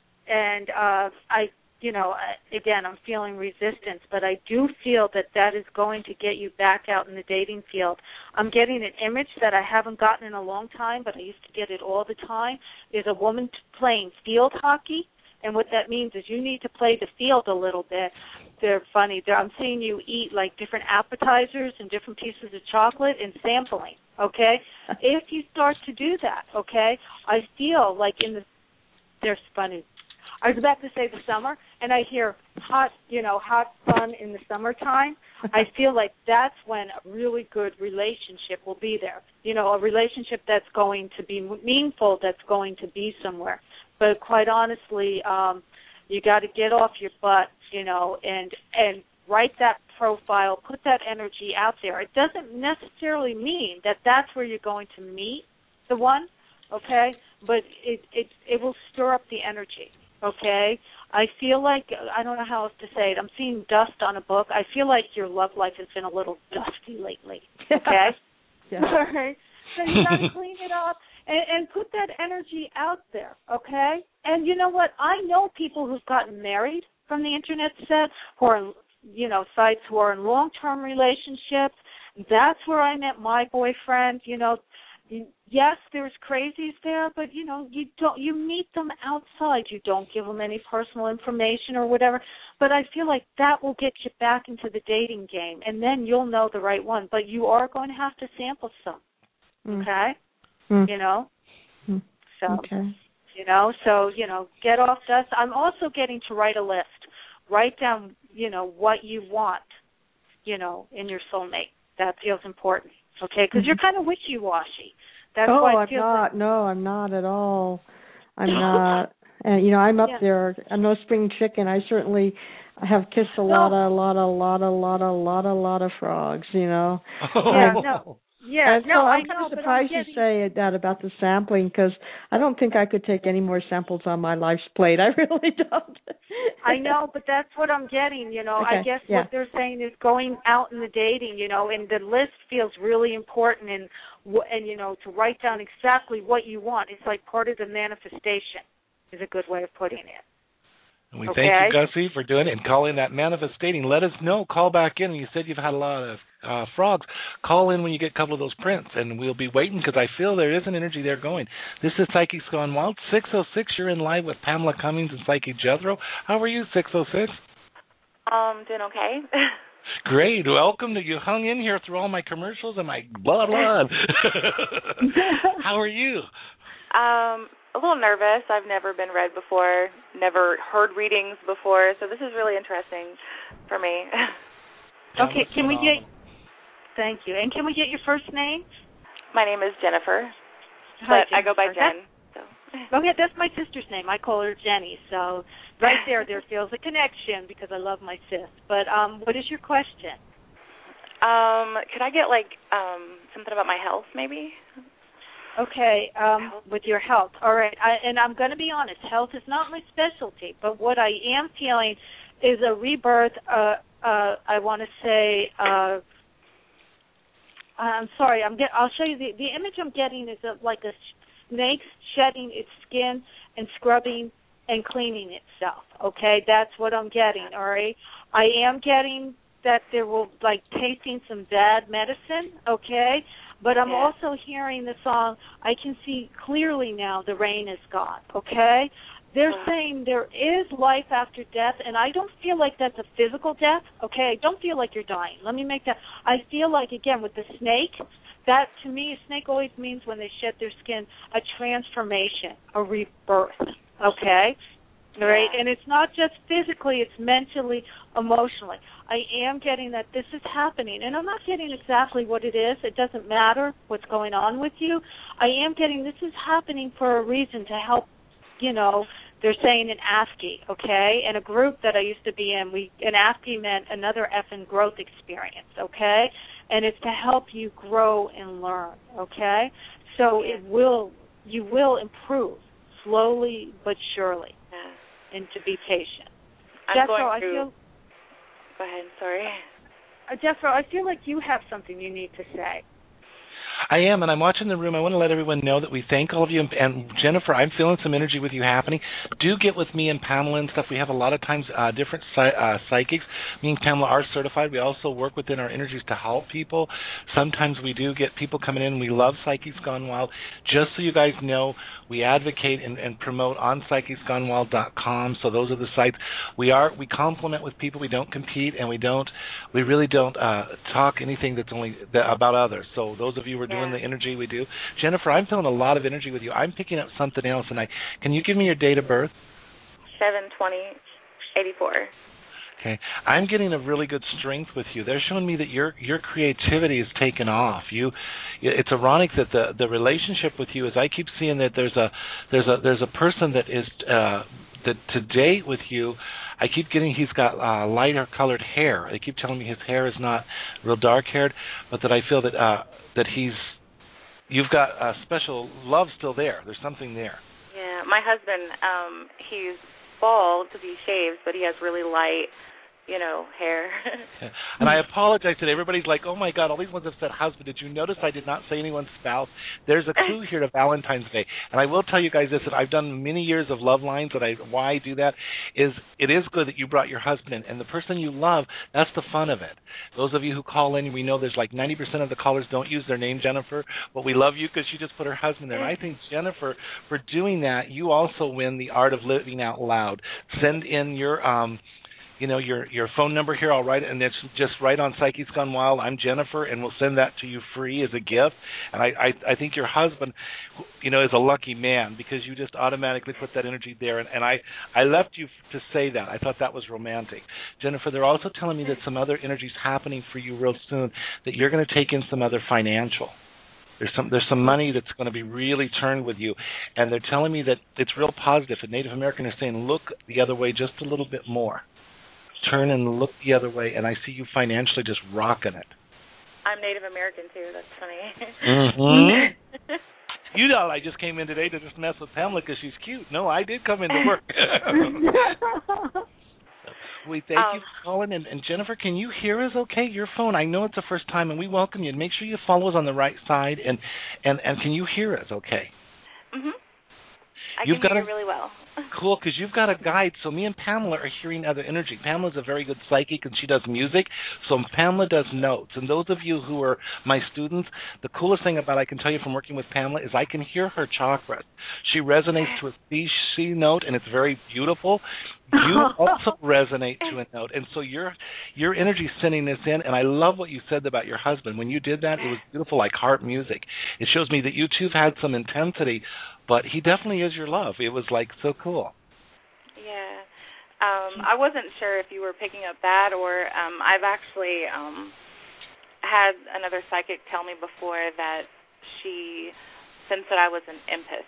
and uh, I. You know, again, I'm feeling resistance, but I do feel that that is going to get you back out in the dating field. I'm getting an image that I haven't gotten in a long time, but I used to get it all the time. There's a woman playing field hockey, and what that means is you need to play the field a little bit. They're funny. They're, I'm seeing you eat, like, different appetizers and different pieces of chocolate and sampling, okay? If you start to do that, okay, I feel like in the – they're funny. I was about to say the summer, and I hear hot, you know, hot sun in the summertime. I feel like that's when a really good relationship will be there. You know, a relationship that's going to be meaningful, that's going to be somewhere. But quite honestly, um, you got to get off your butt, you know, and and write that profile, put that energy out there. It doesn't necessarily mean that that's where you're going to meet the one, okay? But it it it will stir up the energy. Okay, I feel like, I don't know how else to say it, I'm seeing dust on a book. I feel like your love life has been a little dusty lately, okay? Yeah. All right, so you got to clean it up and, and put that energy out there, okay? And you know what, I know people who've gotten married from the internet set, who are in, you know, sites who are in long-term relationships. That's where I met my boyfriend, you know. Yes, there's crazies there, but you know, you don't. You meet them outside. You don't give them any personal information or whatever. But I feel like that will get you back into the dating game, and then you'll know the right one. But you are going to have to sample some, mm. okay? Mm. You know, mm. so okay. you know, so you know, get off dust. I'm also getting to write a list. Write down, you know, what you want, you know, in your soulmate. That feels important. Okay, because mm-hmm. you're kind of wishy-washy. That's oh, why I'm not. like... No, I'm not at all. I'm not. And, you know, I'm up yeah. there. I'm no spring chicken. I certainly have kissed a no. lot, a lot, a lot, a lot, a lot, a lot of frogs, you know. Yeah, no. Yeah, and no, so I'm I kind know, of surprised getting... you say that about the sampling, because I don't think I could take any more samples on my life's plate. I really don't. I know, but that's what I'm getting, you know. Okay, I guess yeah. what they're saying is going out in the dating, you know, and the list feels really important, and, and you know, to write down exactly what you want. It's like part of the manifestation is a good way of putting it. And we okay? thank you, Gussie, for doing it and calling that manifestating. Let us know. Call back in. You said you've had a lot of uh, frogs. Call in when you get a couple of those prints, and we'll be waiting because I feel there is an energy there going. This is Psychics Gone Wild. six oh six, you're in live with Pamela Cummings and Psychic Jethro. How are you, six oh six? Um, doing okay. Great. Welcome to you. Hung in here through all my commercials and my blah, blah. How are you? Um, a little nervous. I've never been read before, never heard readings before, so this is really interesting for me. Okay, can we get... Thank you. And can we get your first name? My name is Jennifer, Hi, but Jennifer. I go by Jen. So. Okay, that's my sister's name. I call her Jenny. So right there, there feels a connection because I love my sis. But um, what is your question? Um, could I get, like, um, something about my health, maybe? Okay, um, with your health. All right, I, and I'm going to be honest. Health is not my specialty, but what I am feeling is a rebirth. Uh, uh, I want to say... Uh, I'm sorry. I'm get. I'll show you the the image I'm getting is of like a snake shedding its skin and scrubbing and cleaning itself. Okay, that's what I'm getting. All right. I am getting that there will like tasting some bad medicine. Okay, but I'm yeah. also hearing the song. I can see clearly now. The rain is gone. Okay. They're saying there is life after death, and I don't feel like that's a physical death, okay? I don't feel like you're dying. Let me make that. I feel like, again, with the snake, that to me, a snake always means when they shed their skin, a transformation, a rebirth, okay? All right? And it's not just physically, it's mentally, emotionally. I am getting that this is happening, and I'm not getting exactly what it is. It doesn't matter what's going on with you. I am getting this is happening for a reason to help, you know, They're saying an ASCII, okay? In a group that I used to be in, we an ASCII meant another effing growth experience, okay? And it's to help you grow and learn, okay? So it will, you will improve slowly but surely, yeah. And to be patient. I'm Jethro, going I through... feel. Go ahead. Sorry. Uh, Jethro, I feel like you have something you need to say. I am, and I'm watching the room. I want to let everyone know that we thank all of you. And, and Jennifer, I'm feeling some energy with you happening. Do get with me and Pamela and stuff. We have a lot of times uh, different uh, psychics. Me and Pamela are certified. We also work within our energies to help people. Sometimes we do get people coming in. We love Psychics Gone Wild. Just so you guys know, we advocate and, and promote on psychics gone wild dot com. So those are the sites. We are we complement with people. We don't compete, and we don't we really don't uh, talk anything that's only that, about others. So those of you who are doing yeah. the energy we do, Jennifer, I'm feeling a lot of energy with you. I'm picking up something else, and I can you give me your date of birth? seven twenty eighty-four. Okay, I'm getting a really good strength with you. They're showing me that your your creativity is taken off. You, it's ironic that the the relationship with you is. I keep seeing that there's a there's a there's a person that is uh, that to date with you. I keep getting he's got uh, lighter colored hair. They keep telling me his hair is not real dark haired, but that I feel that uh, that he's you've got a special love still there. There's something there. Yeah, my husband, um, he's bald because he shaves, but he has really light, you know, hair. Yeah. And I apologize that everybody's like, oh, my God, all these ones have said husband. Did you notice I did not say anyone's spouse? There's a clue here to Valentine's Day. And I will tell you guys this, that I've done many years of love lines, that I why I do that is it is good that you brought your husband in. And the person you love, that's the fun of it. Those of you who call in, we know there's like ninety percent of the callers don't use their name, Jennifer, but we love you because you just put her husband there. And I think, Jennifer, for doing that, you also win the art of living out loud. Send in your... um. You know, your your phone number here, I'll write it, and it's just right on Psychics Gone Wild. I'm Jennifer, and we'll send that to you free as a gift. And I, I, I think your husband, you know, is a lucky man because you just automatically put that energy there. And, and I, I left you to say that. I thought that was romantic. Jennifer, they're also telling me that some other energy's happening for you real soon, that you're going to take in some other financial. There's some there's some money that's going to be really turned with you. And they're telling me that it's real positive. And Native American is saying, look the other way just a little bit more. Turn and look the other way, and I see you financially just rocking it. I'm Native American, too. That's funny. Mm-hmm. You know, I just came in today to just mess with Pamela because she's cute. No, I did come in to work. We thank um, you for calling. And, and, Jennifer, can you hear us okay? Your phone, I know it's the first time, and we welcome you. Make sure you follow us on the right side, and, and, and can you hear us okay? Mm-hmm. I You've can got hear a, really well. Cool, because you've got a guide. So me and Pamela are hearing other energy. Pamela's a very good psychic, and she does music. So Pamela does notes. And those of you who are my students, the coolest thing about I can tell you from working with Pamela is I can hear her chakras. She resonates to a C, C note, and it's very beautiful. You also resonate to a note. And so your your energy is sending this in, and I love what you said about your husband. When you did that, it was beautiful, like harp music. It shows me that you two have had some intensity, but he definitely is your love. It was, like, so cool. Yeah. Um, I wasn't sure if you were picking up that or um, I've actually um, had another psychic tell me before that she sensed that I was an empath.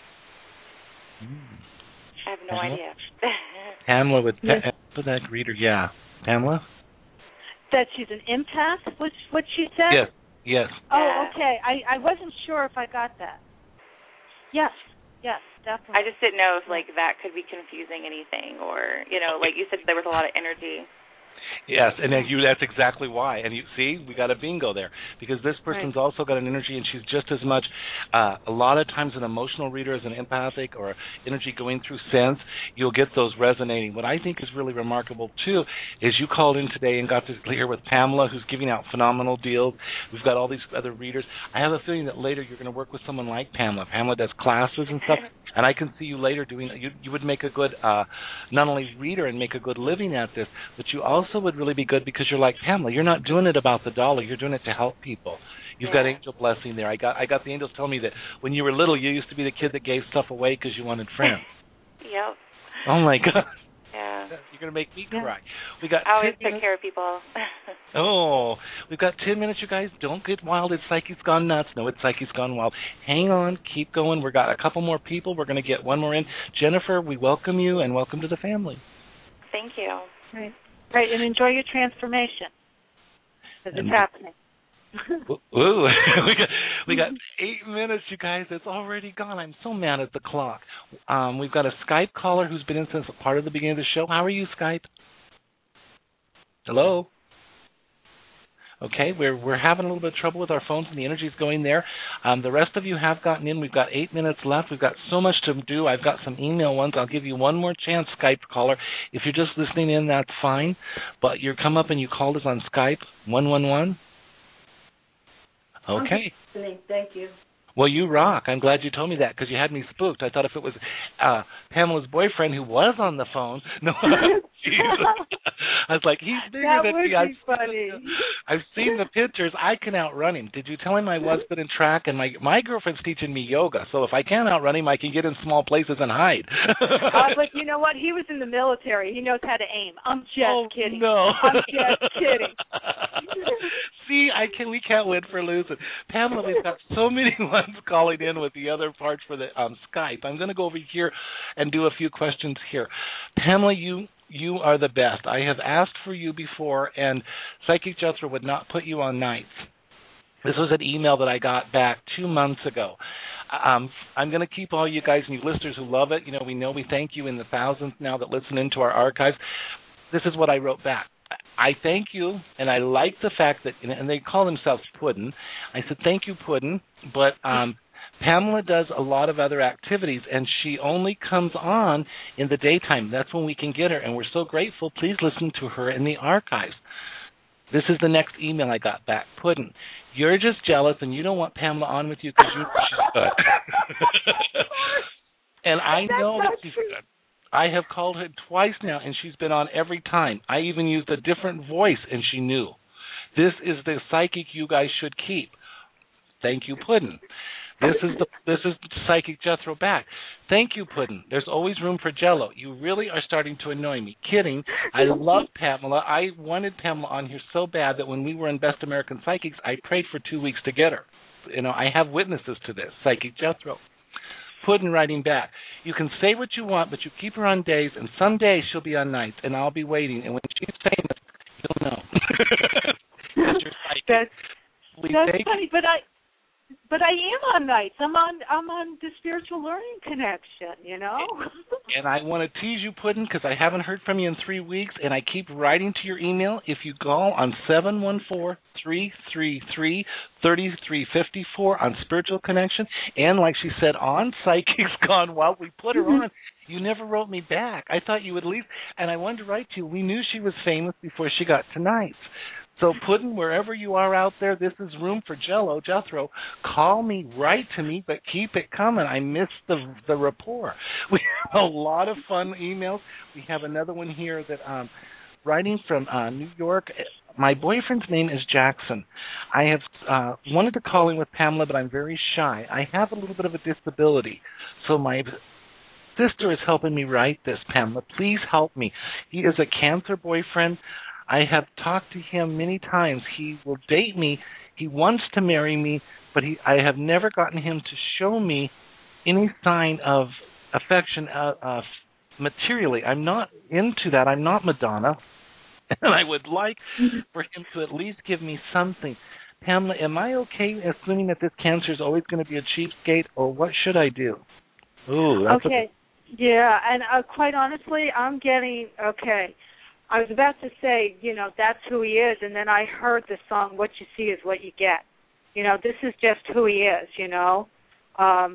Mm. I have no Pamela? idea. Pamela would yes. put that reader, yeah. Pamela? That she's an empath? What, what she said? Yes, yes. Oh, okay. I, I wasn't sure if I got that. Yes, yes, definitely. I just didn't know if, like, that could be confusing anything or, you know, like you said, there was a lot of energy. Yes, and then you, that's exactly why. And you see, we got a bingo there because this person's right. also got an energy, and she's just as much, uh, a lot of times an emotional reader as an empathic or energy going through sense, you'll get those resonating. What I think is really remarkable, too, is you called in today and got to hear with Pamela, who's giving out phenomenal deals. We've got all these other readers. I have a feeling that later you're going to work with someone like Pamela. Pamela does classes and stuff, and I can see you later doing, you, you would make a good, uh, not only reader and make a good living at this, but you also would really be good because you're like Pamela. You're not doing it about the dollar. You're doing it to help people. You've yeah. got angel blessing there. I got I got the angels telling me that when you were little, you used to be the kid that gave stuff away because you wanted friends. Yep. Oh, my God. Yeah. You're going to make me cry. We got I always ten take minutes. care of people. Oh, we've got ten minutes, you guys. Don't get wild. It's Psychic's Gone Nuts. No, it's Psychic's Gone Wild. Hang on. Keep going. We've got a couple more people. We're going to get one more in. Jennifer, we welcome you, and welcome to the family. Thank you. Right, right, and enjoy your transformation, because it's happening. Ooh, we got we got eight minutes, you guys. It's already gone. I'm so mad at the clock. Um, we've got a Skype caller who's been in since part of the beginning of the show. How are you, Skype? Hello. Okay, we're we're having a little bit of trouble with our phones, and the energy's going there. Um, the rest of you have gotten in. We've got eight minutes left. We've got so much to do. I've got some email ones. I'll give you one more chance, Skype caller. If you're just listening in, that's fine. But you come up and you called us on Skype, one one one. Okay. Thank you. Well, you rock. I'm glad you told me that because you had me spooked. I thought if it was uh, Pamela's boyfriend who was on the phone. No, I was like, he's bigger that than would me. Be I've, funny. I've seen the pictures. I can outrun him. Did you tell him I was good in track? And my my girlfriend's teaching me yoga, so if I can outrun him, I can get in small places and hide. uh, but you know what? He was in the military. He knows how to aim. I'm just oh, kidding. No, I'm just kidding. See, I can. We can't win for losing. Pamela, we've got so many ones calling in with the other parts for the um, Skype. I'm going to go over here and do a few questions here. Pamela, you you are the best. I have asked for you before, and Psychic Jethro would not put you on nights. This was an email that I got back two months ago. Um, I'm going to keep all you guys and you listeners who love it. You know, we know we thank you in the thousands now that listen into our archives. This is what I wrote back. I thank you, and I like the fact that, and they call themselves Puddin'. I said, thank you, Puddin', but um, Pamela does a lot of other activities, and she only comes on in the daytime. That's when we can get her, and we're so grateful. Please listen to her in the archives. This is the next email I got back. Puddin', you're just jealous, and you don't want Pamela on with you because you know she's good. And I know that she's good. I have called her twice now, and she's been on every time. I even used a different voice, and she knew. This is the psychic you guys should keep. Thank you, Puddin'. This is the this is Psychic Jethro back. Thank you, Puddin'. There's always room for Jello. You really are starting to annoy me. Kidding. I love Pamela. I wanted Pamela on here so bad that when we were in Best American Psychics, I prayed for two weeks to get her. You know, I have witnesses to this. Psychic Jethro. Puddin' writing back. You can say what you want, but you keep her on days, and some days she'll be on nights, and I'll be waiting. And when she's famous, you'll know. That's your psychic. That's, we that's take funny, but I, but I am on nights. I'm on, I'm on the Spiritual Learning Connection. You know. And I want to tease you, Puddin', because I haven't heard from you in three weeks, and I keep writing to your email. If you call on seven one four, three three three, three three five four on Spiritual Connection, and like she said, on Psychic's Gone Wild, we put her on. You never wrote me back. I thought you would leave, and I wanted to write to you. We knew she was famous before she got to nights. So, Puddin', wherever you are out there, this is room for Jello, Jethro. Call me, write to me, but keep it coming. I miss the the rapport. We have a lot of fun emails. We have another one here that um, writing from uh, New York. My boyfriend's name is Jackson. I have uh, wanted to call in with Pamela, but I'm very shy. I have a little bit of a disability, so my sister is helping me write this, Pamela. Please help me. He is a cancer boyfriend. I have talked to him many times. He will date me. He wants to marry me, but he, I have never gotten him to show me any sign of affection uh, uh, materially. I'm not into that. I'm not Madonna. And I would like for him to at least give me something. Pamela, am I okay assuming that this cancer is always going to be a cheapskate, or what should I do? Ooh, that's okay. A- yeah, and uh, quite honestly, I'm getting, okay, I was about to say, you know, that's who he is, and then I heard the song, What You See Is What You Get. You know, this is just who he is, you know. Um,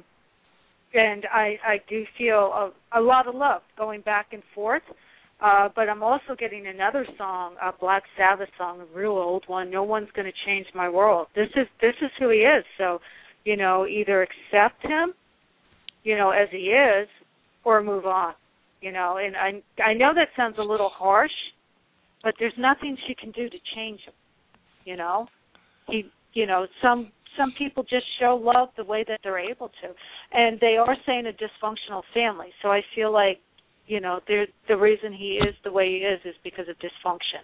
and I, I do feel a, a lot of love going back and forth. Uh, but I'm also getting another song, a Black Sabbath song, a real old one, No One's Going to Change My World. This is this is who he is. So, you know, either accept him, you know, as he is, or move on. You know, and I I know that sounds a little harsh, but there's nothing she can do to change him. You know, he, you know, some some people just show love the way that they're able to, and they are saying a dysfunctional family. So I feel like, you know, there, the reason he is the way he is is because of dysfunction.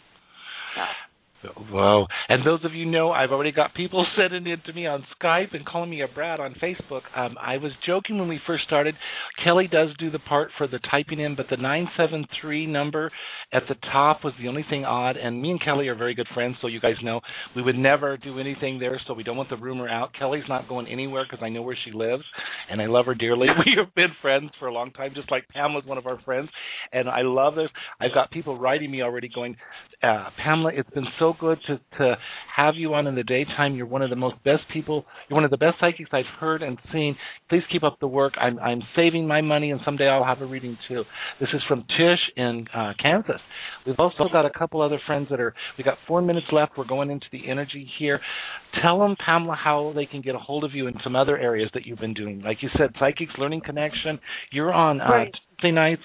So. Whoa. And those of you know, I've already got people sending it to me on Skype and calling me a brat on Facebook. Um, I was joking when we first started. Kelly does do the part for the typing in, but the nine seven three number at the top was the only thing odd. And me and Kelly are very good friends, so you guys know we would never do anything there, so we don't want the rumor out. Kelly's not going anywhere because I know where she lives, and I love her dearly. We have been friends for a long time, just like Pamela's one of our friends, and I love this. I've got people writing me already going, uh, Pamela, it's been so good to, to have you on in the daytime. You're one of the most best people. You're one of the best psychics I've heard and seen. Please keep up the work. I'm I'm saving my money, and someday I'll have a reading too. This is from Tish in uh, Kansas. We've also got a couple other friends that are. We got four minutes left. We're going into the energy here. Tell them, Pamela, how they can get a hold of you in some other areas that you've been doing. Like you said, Psychics Learning Connection. You're on uh, right. Tuesday nights.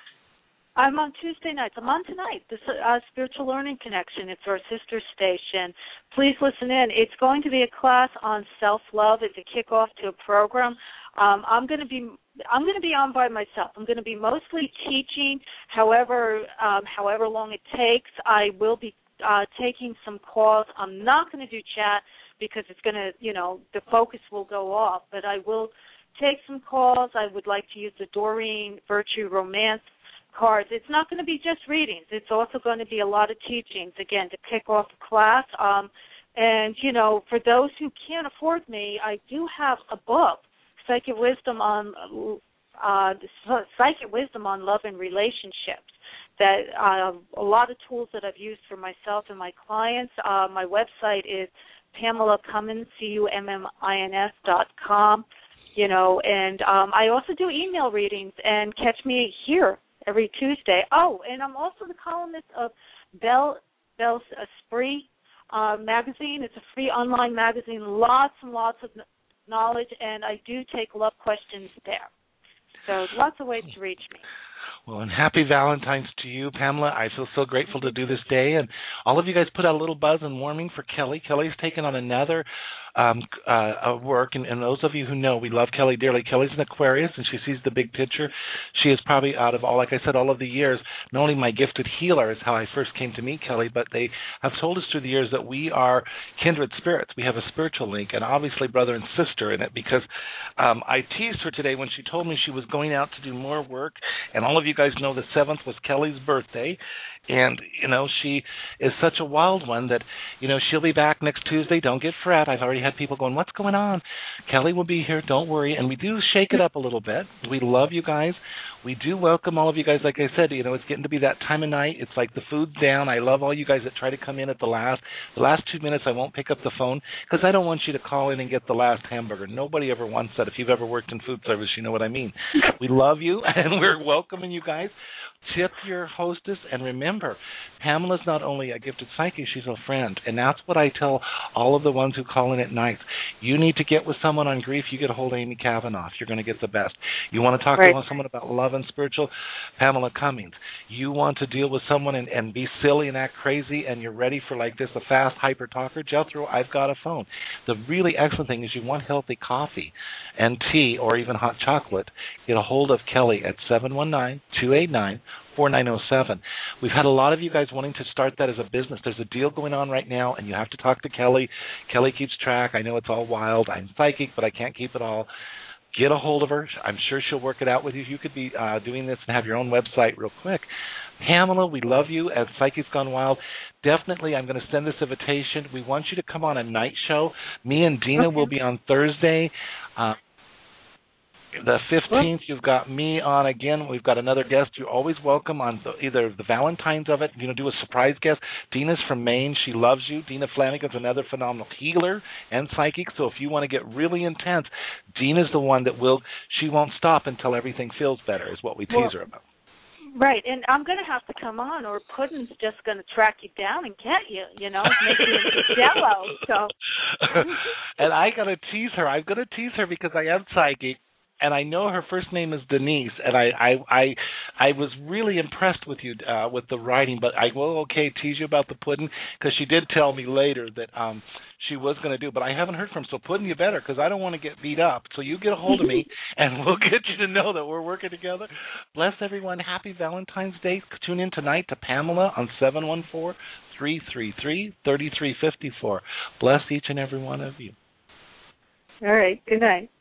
I'm on Tuesday nights. I'm on tonight, the uh, Spiritual Learning Connection. It's our sister station. Please listen in. It's going to be a class on self-love. It's a kickoff to a program. Um, I'm going to be I'm going to be on by myself. I'm going to be mostly teaching. However, um, however long it takes, I will be uh, taking some calls. I'm not going to do chat because it's going to, you know, the focus will go off. But I will take some calls. I would like to use the Doreen Virtue Romance cards. It's not going to be just readings. It's also going to be a lot of teachings, again, to kick off the class. Um, and, you know, for those who can't afford me, I do have a book, Psychic Wisdom on uh, Psychic Wisdom on Love and Relationships, that uh, a lot of tools that I've used for myself and my clients. Uh, my website is Pamela Cummins, C U M M I N S dot com, you know, and um, I also do email readings, and catch me here every Tuesday. Oh, and I'm also the columnist of Belle Belle's Esprit uh, magazine. It's a free online magazine, lots and lots of knowledge, and I do take love questions there. So lots of ways to reach me. Well, and happy Valentine's to you, Pamela. I feel so grateful to do this day. And all of you guys put out a little buzz and warming for Kelly. Kelly's taken on another um, uh, work, and, and those of you who know, we love Kelly dearly. Kelly's an Aquarius, and she sees the big picture. She is probably out of all, like I said, all of the years, not only my gifted healer is how I first came to meet Kelly, but they have told us through the years that we are kindred spirits. We have a spiritual link, and obviously brother and sister in it, because um, I teased her today when she told me she was going out to do more work, and all of you guys know the seventh was Kelly's birthday, and, you know, she is such a wild one that, you know, she'll be back next Tuesday. Don't get fret. I've already had people going, what's going on? Kelly will be here. Don't worry. And we do shake it up a little bit. We love you guys. We do welcome all of you guys. Like I said, you know, it's getting to be that time of night. It's like the food's down. I love all you guys that try to come in at the last. The last two minutes I won't pick up the phone because I don't want you to call in and get the last hamburger. Nobody ever wants that. If you've ever worked in food service, you know what I mean. We love you, and we're welcoming you guys. Tip your hostess, and remember, Pamela's not only a gifted psychic, she's a friend, and that's what I tell all of the ones who call in at night. You need to get with someone on grief, you get a hold of Amy Kavanaugh. You're going to get the best. You want to talk right. to someone about love and spiritual, Pamela Cummins. You want to deal with someone and, and be silly and act crazy, and you're ready for like this, a fast hyper talker, Jethro, I've got a phone. The really excellent thing is you want healthy coffee and tea or even hot chocolate, get a hold of Kelly at seven one nine, two eight nine, four nine zero seven. We've had a lot of you guys wanting to start that as a business. There's a deal going on right now, and you have to talk to Kelly. Kelly keeps track. I know it's all wild. I'm psychic, but I can't keep it all. Get a hold of her. I'm sure she'll work it out with you. You could be uh, doing this and have your own website real quick. Pamela, we love you at Psychics Gone Wild. Definitely, I'm going to send this invitation. We want you to come on a night show. Me and Dina okay. will be on Thursday. Uh, The fifteenth, you've got me on again. We've got another guest. You're always welcome on the, either the Valentine's of it, you know, do a surprise guest. Dina's from Maine. She loves you. Dina Flanagan's another phenomenal healer and psychic. So if you want to get really intense, Dina's the one that will, she won't stop until everything feels better is what we tease well, her about. Right, and I'm going to have to come on, or Puddin's just going to track you down and get you, you know, make you into jello. So. And I got to tease her. I'm going to tease her because I am psychic. and I know her first name is Denise, and I I I, I was really impressed with you uh, with the writing. But I will okay tease you about the pudding because she did tell me later that um she was going to do. But I haven't heard from. So pudding, you better because I don't want to get beat up. So you get a hold of me, and we'll get you to know that we're working together. Bless everyone. Happy Valentine's Day. Tune in tonight to Pamela on seven one four, three three three, three three five four. Bless each and every one of you. All right. Good night.